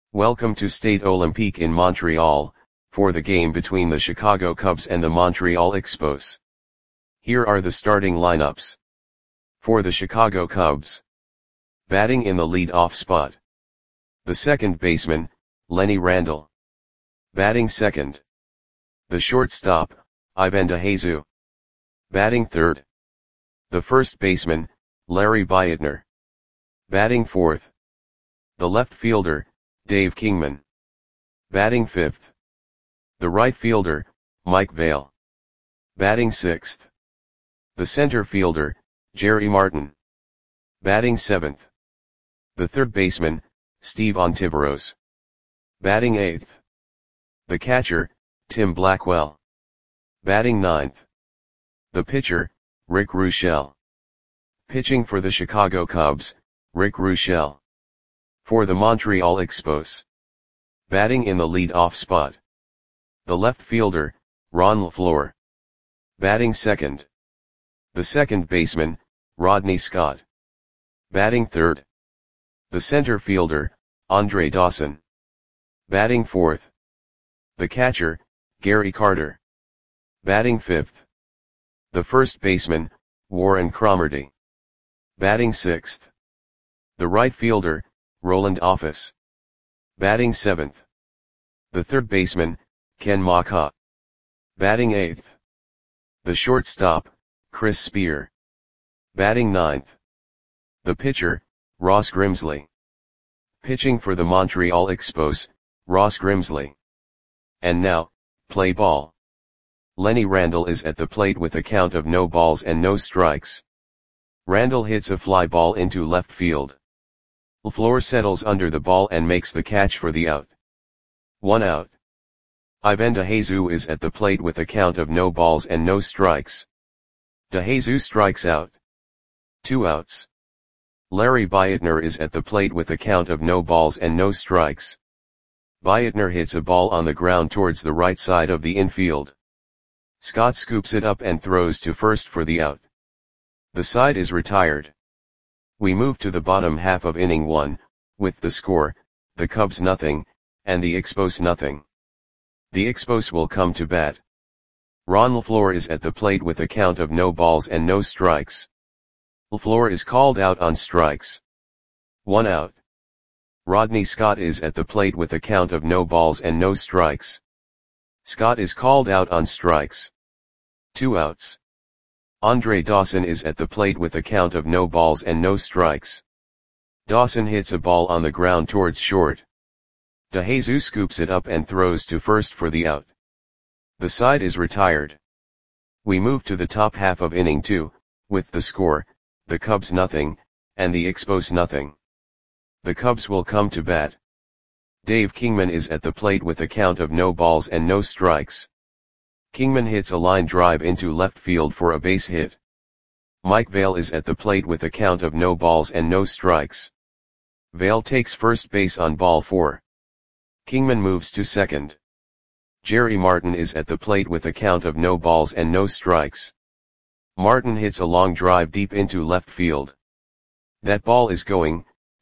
Welcome to Stade Olympique in Montreal, for the game between the Chicago Cubs and the Montreal Expos. Here are the starting lineups. For the Chicago Cubs. Batting in the lead-off spot. The second baseman, Lenny Randle. Batting second. The shortstop, Ivan DeJesus. Batting third. The first baseman, Larry Beitner. Batting fourth. The left fielder, Dave Kingman. Batting fifth. The right fielder, Mike Vail. Batting sixth. The center fielder, Jerry Martin. Batting seventh. The third baseman, Steve Ontiveros. Batting eighth. The catcher, Tim Blackwell. Batting ninth. The pitcher, Rick Roushel. Pitching for the Chicago Cubs, Rick Roushel. For the Montreal Expos. Batting in the lead-off spot. The left fielder, Ron LaFleur. Batting second. The second baseman, Rodney Scott. Batting third. The center fielder, Andre Dawson. Batting fourth. The catcher, Gary Carter. Batting fifth. The first baseman, Warren Cromartie. Batting sixth. The right fielder, Roland Office. Batting seventh. The third baseman, Ken Macha. Batting eighth. The shortstop, Chris Spear. Batting ninth. The pitcher, Ross Grimsley. Pitching for the Montreal Expos, Ross Grimsley. And now, play ball. Lenny Randle is at the plate with a count of no balls and no strikes. Randle hits a fly ball into left field. LaFleur settles under the ball and makes the catch for the out. 1 out. Ivan DeJesus is at the plate with a count of no balls and no strikes. DeJesus strikes out. 2 outs. Larry Beitner is at the plate with a count of no balls and no strikes. Beitner hits a ball on the ground towards the right side of the infield. Scott scoops it up and throws to first for the out. The side is retired. We move to the bottom half of inning 1, with the score, the Cubs nothing, and the Expos nothing. The Expos will come to bat. Ron LaFleur is at the plate with a count of no balls and no strikes. LaFleur is called out on strikes. 1 out. Rodney Scott is at the plate with a count of no balls and no strikes. Scott is called out on strikes. 2 outs. Andre Dawson is at the plate with a count of no balls and no strikes. Dawson hits a ball on the ground towards short. DeJesus scoops it up and throws to first for the out. The side is retired. We move to the top half of inning 2, with the score, the Cubs nothing, and the Expos nothing. The Cubs will come to bat. Dave Kingman is at the plate with a count of no balls and no strikes. Kingman hits a line drive into left field for a base hit. Mike Vail is at the plate with a count of no balls and no strikes. Vail takes first base on ball 4. Kingman moves to second. Jerry Martin is at the plate with a count of no balls and no strikes. Martin hits a long drive deep into left field. That ball is gone.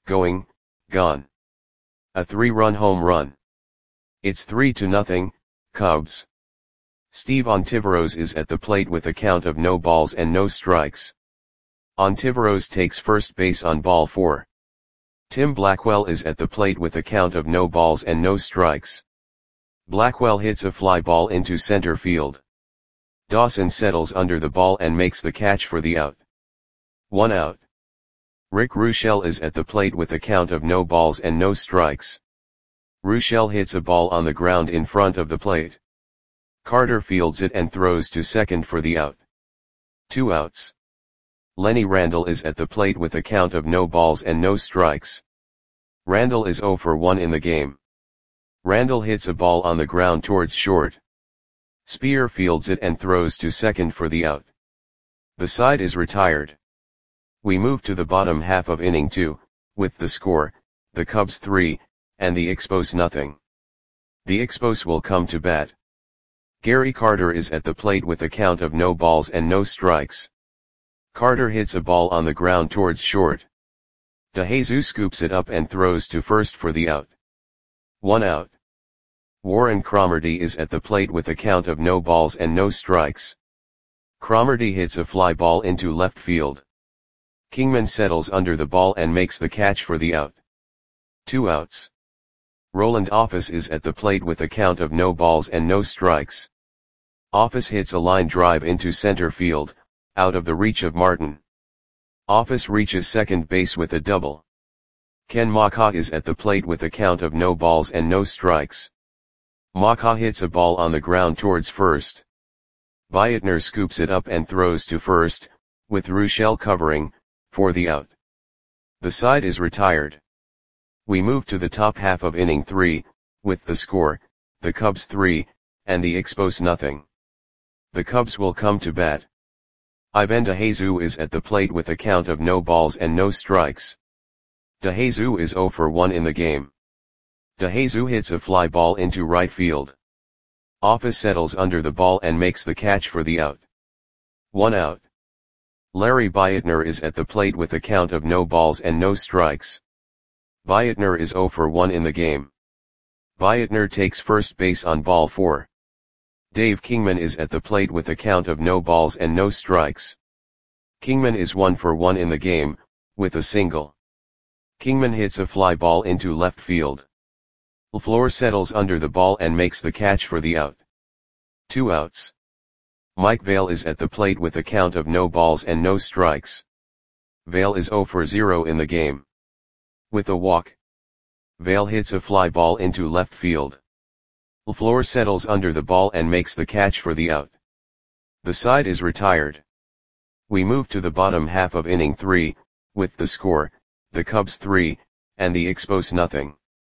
A 3-run home run. It's 3-0, Cubs. Steve Ontiveros is at the plate with a count of no balls and no strikes. Ontiveros takes first base on ball 4. Tim Blackwell is at the plate with a count of no balls and no strikes. Blackwell hits a fly ball into center field. Dawson settles under the ball and makes the catch for the out. 1 out. Rick Roushel is at the plate with a count of no balls and no strikes. Roushel hits a ball on the ground in front of the plate. Carter fields it and throws to second for the out. 2 outs. Lenny Randle is at the plate with a count of no balls and no strikes. Randle is 0 for 1 in the game. Randle hits a ball on the ground towards short. Spear fields it and throws to second for the out. The side is retired. We move to the bottom half of inning 2, with the score, the Cubs 3, and the Expos nothing. The Expos will come to bat. Gary Carter is at the plate with a count of no balls and no strikes. Carter hits a ball on the ground towards short. DeJesus scoops it up and throws to first for the out. 1 out. Warren Cromartie is at the plate with a count of no balls and no strikes. Cromartie hits a fly ball into left field. Kingman settles under the ball and makes the catch for the out. 2 outs. Roland Office is at the plate with a count of no balls and no strikes. Office hits a line drive into center field, out of the reach of Martin. Office reaches second base with a double. Ken Macha is at the plate with a count of no balls and no strikes. Macha hits a ball on the ground towards first. Beitner scoops it up and throws to first, with Ruschel covering, for the out. The side is retired. We move to the top half of inning 3, with the score, the Cubs 3, and the Expos nothing. The Cubs will come to bat. Ivan DeJesus is at the plate with a count of no balls and no strikes. DeJesus is 0 for 1 in the game. DeJesus hits a fly ball into right field. Office settles under the ball and makes the catch for the out. 1 out. Larry Beitner is at the plate with a count of no balls and no strikes. Beitner is 0 for 1 in the game. Beitner takes first base on ball 4. Dave Kingman is at the plate with a count of no balls and no strikes. Kingman is 1 for 1 in the game, with a single. Kingman hits a fly ball into left field. LaFleur settles under the ball and makes the catch for the out. 2 outs. Mike Vail is at the plate with a count of no balls and no strikes. Vail is 0 for 0 in the game. With a walk, Vail hits a fly ball into left field. LaFleur settles under the ball and makes the catch for the out. The side is retired. We move to the bottom half of inning 3, with the score, the Cubs 3, and the Expos nothing.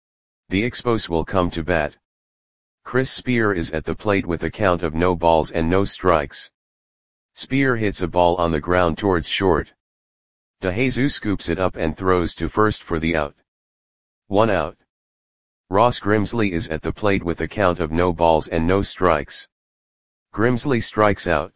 The Expos will come to bat. Chris Spear is at the plate with a count of no balls and no strikes. Spear hits a ball on the ground towards short. DeJesus scoops it up and throws to first for the out. 1 out. Ross Grimsley is at the plate with a count of no balls and no strikes. Grimsley strikes out.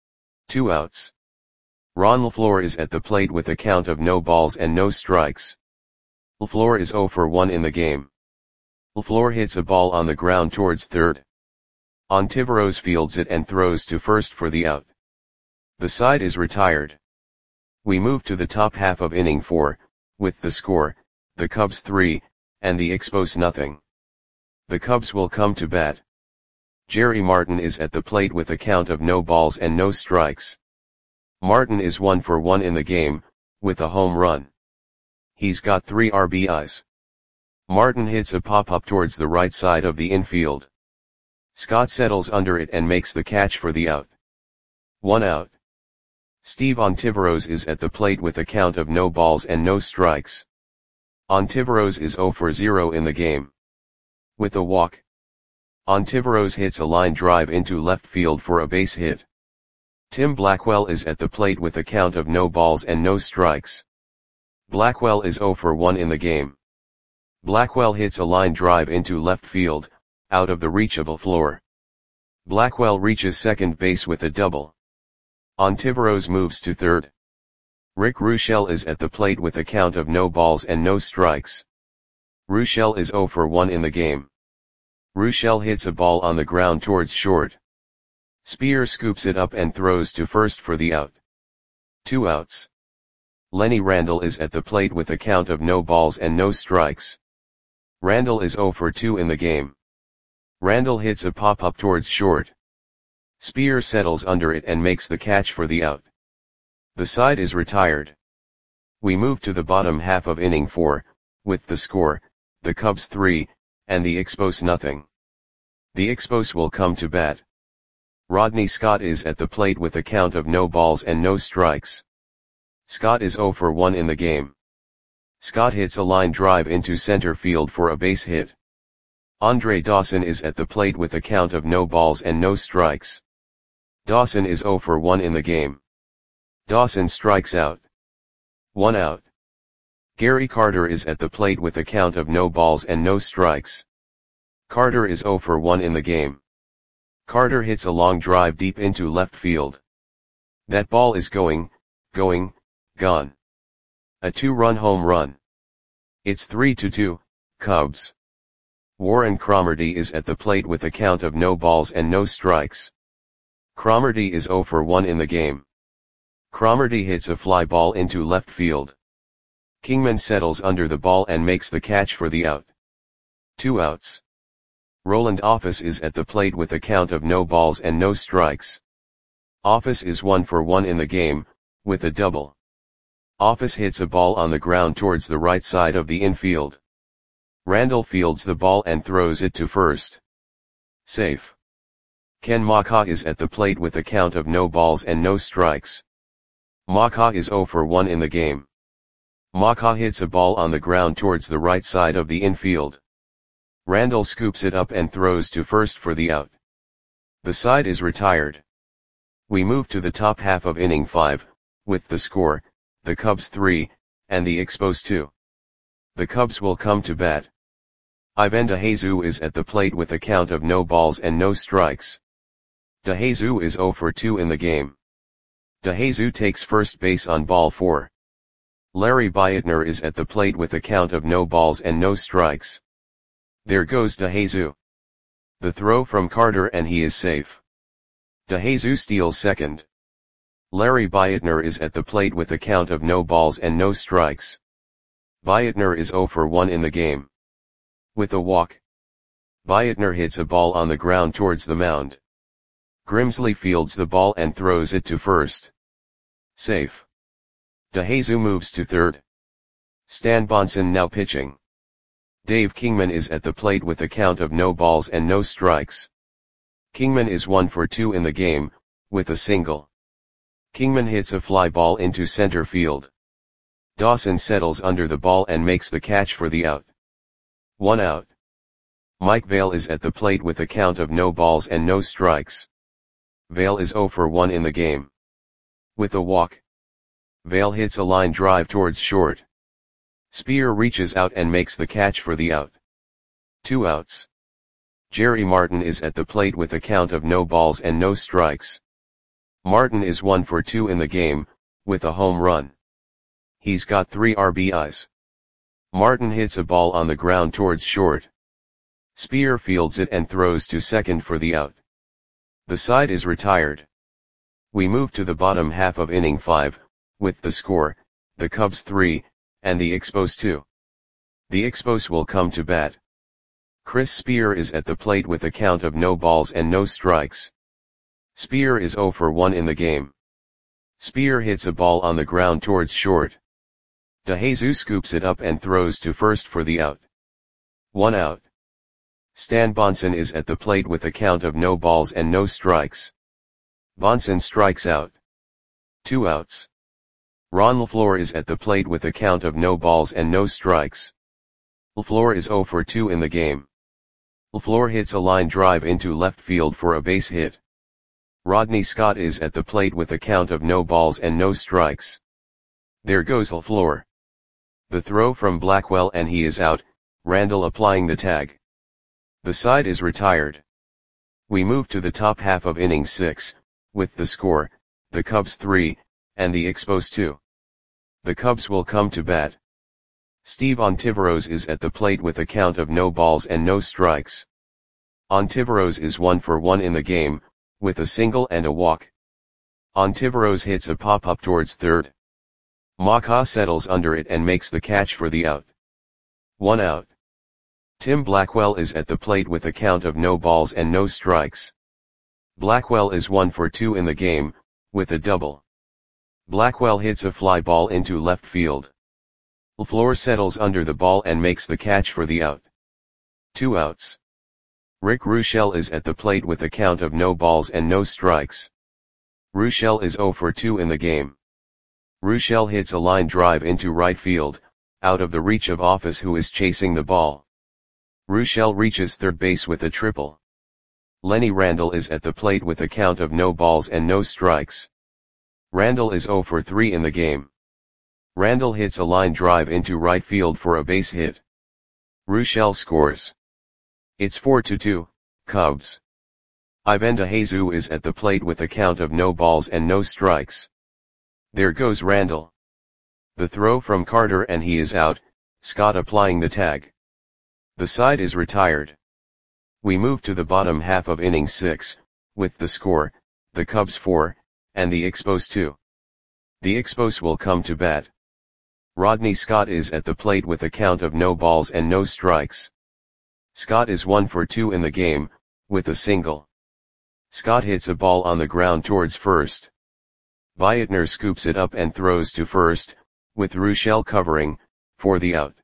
2 outs. Ron LaFleur is at the plate with a count of no balls and no strikes. LaFleur is 0 for 1 in the game. LaFleur hits a ball on the ground towards third. Ontiveros fields it and throws to first for the out. The side is retired. We move to the top half of inning 4, with the score, the Cubs 3, and the Expos nothing. The Cubs will come to bat. Jerry Martin is at the plate with a count of no balls and no strikes. Martin is 1 for 1 in the game, with a home run. He's got 3 RBIs. Martin hits a pop-up towards the right side of the infield. Scott settles under it and makes the catch for the out. 1 out. Steve Ontiveros is at the plate with a count of no balls and no strikes. Ontiveros is 0 for 0 in the game. With a walk, Ontiveros hits a line drive into left field for a base hit. Tim Blackwell is at the plate with a count of no balls and no strikes. Blackwell is 0 for 1 in the game. Blackwell hits a line drive into left field, out of the reach of LaFleur. Blackwell reaches second base with a double. Ontiveros moves to third. Rick Ruschel is at the plate with a count of no balls and no strikes. Ruschel is 0 for 1 in the game. Ruschel hits a ball on the ground towards short. Spear scoops it up and throws to first for the out. 2 outs. Lenny Randle is at the plate with a count of no balls and no strikes. Randle is 0 for 2 in the game. Randle hits a pop-up towards short. Spear settles under it and makes the catch for the out. The side is retired. We move to the bottom half of inning 4, with the score, the Cubs 3, and the Expos nothing. The Expos will come to bat. Rodney Scott is at the plate with a count of no balls and no strikes. Scott is 0 for 1 in the game. Scott hits a line drive into center field for a base hit. Andre Dawson is at the plate with a count of no balls and no strikes. Dawson is 0 for 1 in the game. Dawson strikes out. 1 out. Gary Carter is at the plate with a count of no balls and no strikes. Carter is 0 for 1 in the game. Carter hits a long drive deep into left field. That ball is gone. A 2-run home run. It's 3-2, Cubs. Warren Cromartie is at the plate with a count of no balls and no strikes. Cromartie is 0 for 1 in the game. Cromartie hits a fly ball into left field. Kingman settles under the ball and makes the catch for the out. 2 outs. Roland Office is at the plate with a count of no balls and no strikes. Office is 1 for 1 in the game, with a double. Office hits a ball on the ground towards the right side of the infield. Randall fields the ball and throws it to first. Safe. Ken Macha is at the plate with a count of no balls and no strikes. Macha is 0 for 1 in the game. Macha hits a ball on the ground towards the right side of the infield. Randall scoops it up and throws to first for the out. The side is retired. We move to the top half of inning 5, with the score, the Cubs 3, and the Expos 2. The Cubs will come to bat. Ivan DeJesus is at the plate with a count of no balls and no strikes. DeJesus is 0 for 2 in the game. DeJesus takes first base on ball 4. Larry Beitner is at the plate with a count of no balls and no strikes. There goes DeJesus. The throw from Carter and he is safe. DeJesus steals second. Larry Beitner is at the plate with a count of no balls and no strikes. Beitner is 0 for 1 in the game. With a walk. Beitner hits a ball on the ground towards the mound. Grimsley fields the ball and throws it to first. Safe. DeJesus moves to third. Stan Bonson now pitching. Dave Kingman is at the plate with a count of no balls and no strikes. Kingman is 1 for 2 in the game, with a single. Kingman hits a fly ball into center field. Dawson settles under the ball and makes the catch for the out. 1 out. Mike Vail is at the plate with a count of no balls and no strikes. Vail is 0 for 1 in the game. With a walk. Vail hits a line drive towards short. Spear reaches out and makes the catch for the out. 2 outs. Jerry Martin is at the plate with a count of no balls and no strikes. Martin is 1 for 2 in the game, with a home run. He's got 3 RBIs. Martin hits a ball on the ground towards short. Spear fields it and throws to second for the out. The side is retired. We move to the bottom half of inning 5, with the score, the Cubs 3, and the Expos 2. The Expos will come to bat. Chris Spear is at the plate with a count of no balls and no strikes. Spear is 0 for 1 in the game. Spear hits a ball on the ground towards short. DeJesus scoops it up and throws to first for the out. 1 out. Stan Bonson is at the plate with a count of no balls and no strikes. Bonson strikes out. 2 outs. Ron LaFleur is at the plate with a count of no balls and no strikes. LaFleur is 0 for 2 in the game. LaFleur hits a line drive into left field for a base hit. Rodney Scott is at the plate with a count of no balls and no strikes. There goes LaFleur. The throw from Blackwell and he is out, Randall applying the tag. The side is retired. We move to the top half of inning 6, with the score, the Cubs 3, and the Expos 2. The Cubs will come to bat. Steve Ontiveros is at the plate with a count of no balls and no strikes. Ontiveros is 1 for 1 in the game, with a single and a walk. Ontiveros hits a pop-up towards third. Macha settles under it and makes the catch for the out. 1 out. Tim Blackwell is at the plate with a count of no balls and no strikes. Blackwell is 1 for 2 in the game, with a double. Blackwell hits a fly ball into left field. LaFleur settles under the ball and makes the catch for the out. 2 outs. Rick Ruschel is at the plate with a count of no balls and no strikes. Ruschel is 0 for 2 in the game. Ruschel hits a line drive into right field, out of the reach of Office who is chasing the ball. Ruschel reaches third base with a triple. Lenny Randall is at the plate with a count of no balls and no strikes. Randall is 0 for 3 in the game. Randall hits a line drive into right field for a base hit. Ruschel scores. It's 4-2, Cubs. Ivan DeJesus is at the plate with a count of no balls and no strikes. There goes Randall. The throw from Carter and he is out, Scott applying the tag. The side is retired. We move to the bottom half of inning 6, with the score, the Cubs 4, and the Expos 2. The Expos will come to bat. Rodney Scott is at the plate with a count of no balls and no strikes. Scott is 1 for 2 in the game, with a single. Scott hits a ball on the ground towards first. Beitner scoops it up and throws to first, with Ruschel covering, for the out.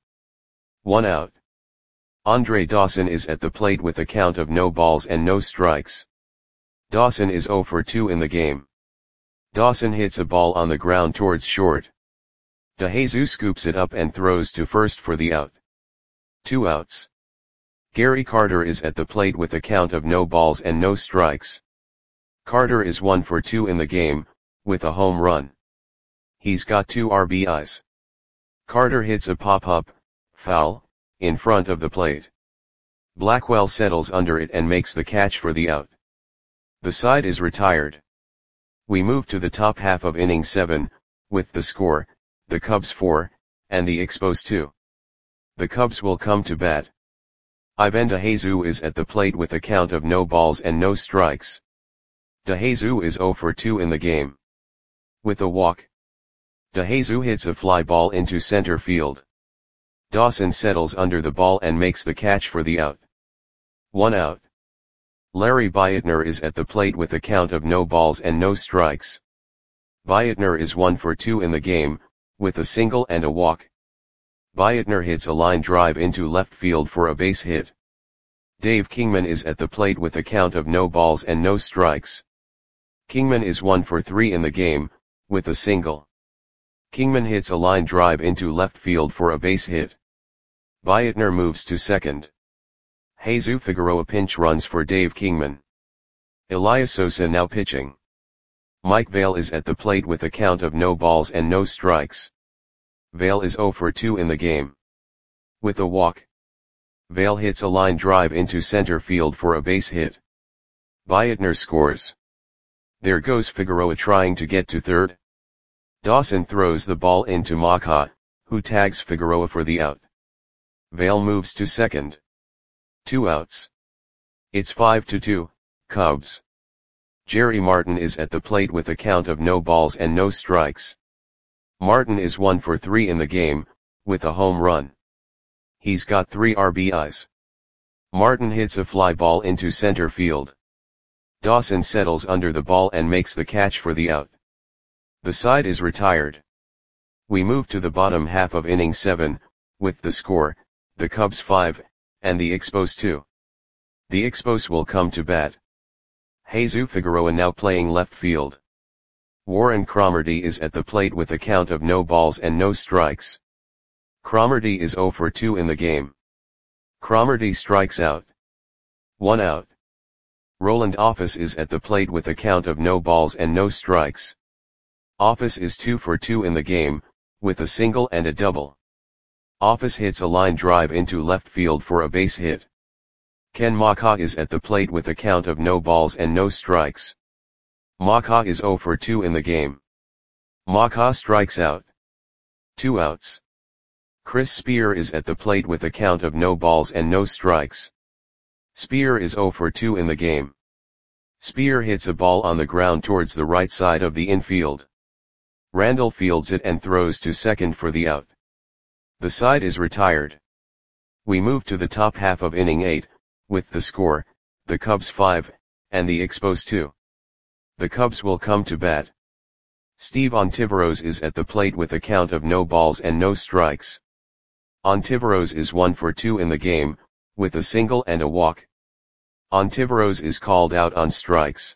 1 out. Andre Dawson is at the plate with a count of no balls and no strikes. Dawson is 0 for 2 in the game. Dawson hits a ball on the ground towards short. DeJesus scoops it up and throws to first for the out. 2 outs. Gary Carter is at the plate with a count of no balls and no strikes. Carter is 1 for 2 in the game, with a home run. He's got 2 RBIs. Carter hits a pop-up, foul, in front of the plate. Blackwell settles under it and makes the catch for the out. The side is retired. We move to the top half of inning 7, with the score, the Cubs 4, and the Expos 2. The Cubs will come to bat. Ivan DeJesus is at the plate with a count of no balls and no strikes. DeJesus is 0 for 2 in the game. With a walk. DeJesus hits a fly ball into center field. Dawson settles under the ball and makes the catch for the out. 1 out. Larry Beitner is at the plate with a count of no balls and no strikes. Beitner is 1 for 2 in the game, with a single and a walk. Beitner hits a line drive into left field for a base hit. Dave Kingman is at the plate with a count of no balls and no strikes. Kingman is 1 for 3 in the game, with a single. Kingman hits a line drive into left field for a base hit. Beitner moves to second. Jesus Figueroa pinch runs for Dave Kingman. Elias Sosa now pitching. Mike Vail is at the plate with a count of no balls and no strikes. Vail is 0 for 2 in the game. With a walk. Vail hits a line drive into center field for a base hit. Beitner scores. There goes Figueroa trying to get to third. Dawson throws the ball into Maka, who tags Figueroa for the out. Vail moves to second. 2 outs. It's 5-2, Cubs. Jerry Martin is at the plate with a count of no balls and no strikes. Martin is 1 for 3 in the game, with a home run. He's got 3 RBIs. Martin hits a fly ball into center field. Dawson settles under the ball and makes the catch for the out. The side is retired. We move to the bottom half of inning 7, with the score, the Cubs 5, and the Expos 2. The Expos will come to bat. Jesus Figueroa now playing left field. Warren Cromartie is at the plate with a count of no balls and no strikes. Cromartie is 0 for 2 in the game. Cromartie strikes out. 1 out. Roland Office is at the plate with a count of no balls and no strikes. Office is 2 for 2 in the game, with a single and a double. Office hits a line drive into left field for a base hit. Ken Maka is at the plate with a count of no balls and no strikes. Maka is 0 for 2 in the game. Maka strikes out. 2 outs. Chris Spear is at the plate with a count of no balls and no strikes. Spear is 0 for 2 in the game. Spear hits a ball on the ground towards the right side of the infield. Randall fields it and throws to second for the out. The side is retired. We move to the top half of inning 8, with the score, the Cubs 5, and the Expos 2. The Cubs will come to bat. Steve Ontiveros is at the plate with a count of no balls and no strikes. Ontiveros is 1 for 2 in the game, with a single and a walk. Ontiveros is called out on strikes.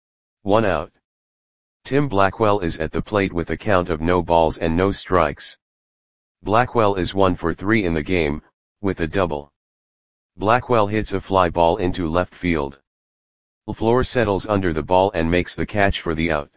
1 out. Tim Blackwell is at the plate with a count of no balls and no strikes. Blackwell is 1 for 3 in the game, with a double. Blackwell hits a fly ball into left field. LaFleur settles under the ball and makes the catch for the out.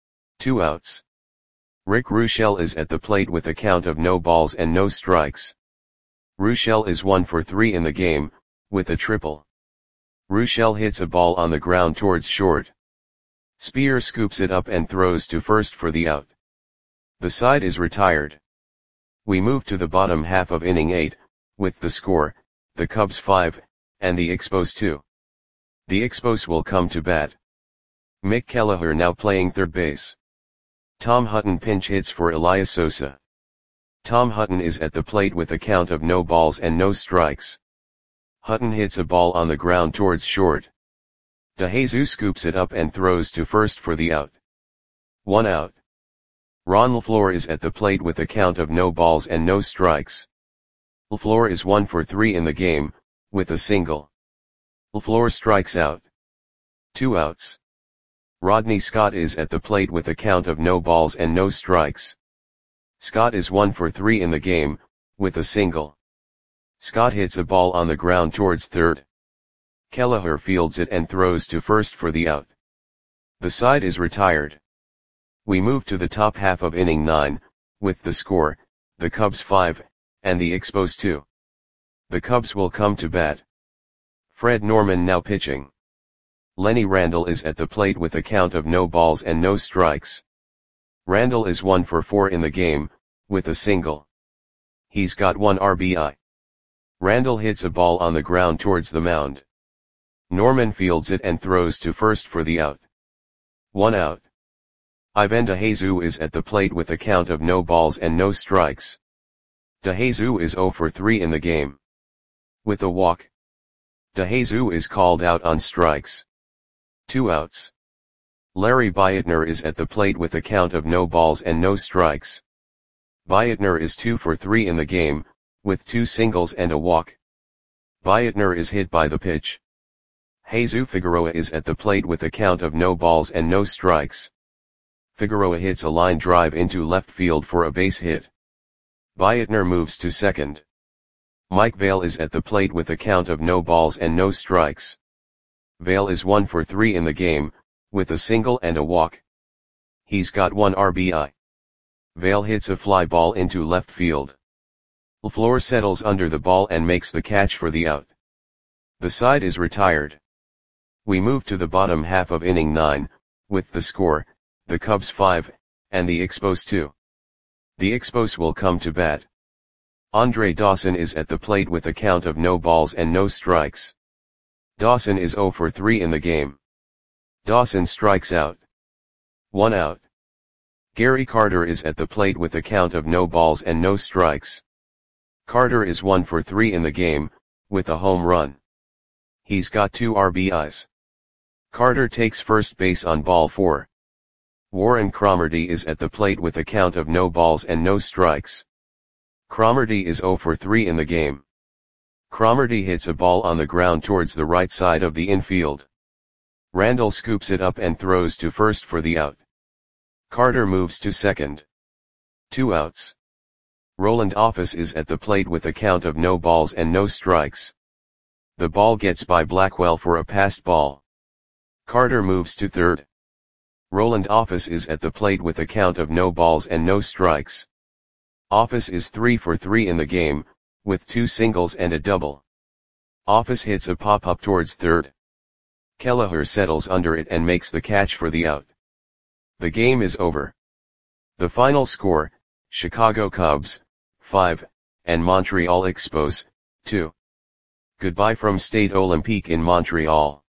2 outs. Rick Ruschel is at the plate with a count of no balls and no strikes. Ruschel is 1 for 3 in the game, with a triple. Ruschel hits a ball on the ground towards short. Spear scoops it up and throws to first for the out. The side is retired. We move to the bottom half of inning 8, with the score, the Cubs 5, and the Expos 2. The Expos will come to bat. Mick Kelleher now playing third base. Tom Hutton pinch hits for Elias Sosa. Tom Hutton is at the plate with a count of no balls and no strikes. Hutton hits a ball on the ground towards short. DeJesus scoops it up and throws to first for the out. 1 out. Ron LaFleur is at the plate with a count of no balls and no strikes. LaFleur is 1 for 3 in the game, with a single. LaFleur strikes out. 2 outs. Rodney Scott is at the plate with a count of no balls and no strikes. Scott is 1 for 3 in the game, with a single. Scott hits a ball on the ground towards third. Kelleher fields it and throws to first for the out. The side is retired. We move to the top half of inning 9, with the score, the Cubs 5, and the Expos 2. The Cubs will come to bat. Fred Norman now pitching. Lenny Randle is at the plate with a count of no balls and no strikes. Randle is 1 for 4 in the game, with a single. He's got 1 RBI. Randle hits a ball on the ground towards the mound. Norman fields it and throws to first for the out. 1 out. Ivan DeJesus is at the plate with a count of no balls and no strikes. DeJesus is 0 for 3 in the game. With a walk. DeJesus is called out on strikes. 2 outs. Larry Beitner is at the plate with a count of no balls and no strikes. Beitner is 2 for 3 in the game, with 2 singles and a walk. Beitner is hit by the pitch. Jesus Figueroa is at the plate with a count of no balls and no strikes. Figueroa hits a line drive into left field for a base hit. Beitner moves to second. Mike Vail is at the plate with a count of no balls and no strikes. Vail is 1 for 3 in the game, with a single and a walk. He's got 1 RBI. Vail hits a fly ball into left field. LaFleur settles under the ball and makes the catch for the out. The side is retired. We move to the bottom half of inning 9, with the score, the Cubs 5, and the Expos 2. The Expos will come to bat. Andre Dawson is at the plate with a count of no balls and no strikes. Dawson is 0 for 3 in the game. Dawson strikes out. 1 out. Gary Carter is at the plate with a count of no balls and no strikes. Carter is 1 for 3 in the game, with a home run. He's got 2 RBIs. Carter takes first base on ball 4. Warren Cromartie is at the plate with a count of no balls and no strikes. Cromartie is 0 for 3 in the game. Cromartie hits a ball on the ground towards the right side of the infield. Randle scoops it up and throws to first for the out. Carter moves to second. 2 outs. Roland Office is at the plate with a count of no balls and no strikes. The ball gets by Blackwell for a passed ball. Carter moves to third. Roland Office is at the plate with a count of no balls and no strikes. Office is 3 for 3 in the game, with 2 singles and a double. Office hits a pop-up towards third. Kelleher settles under it and makes the catch for the out. The game is over. The final score, Chicago Cubs, 5, and Montreal Expos, 2. Goodbye from Stade Olympique in Montreal.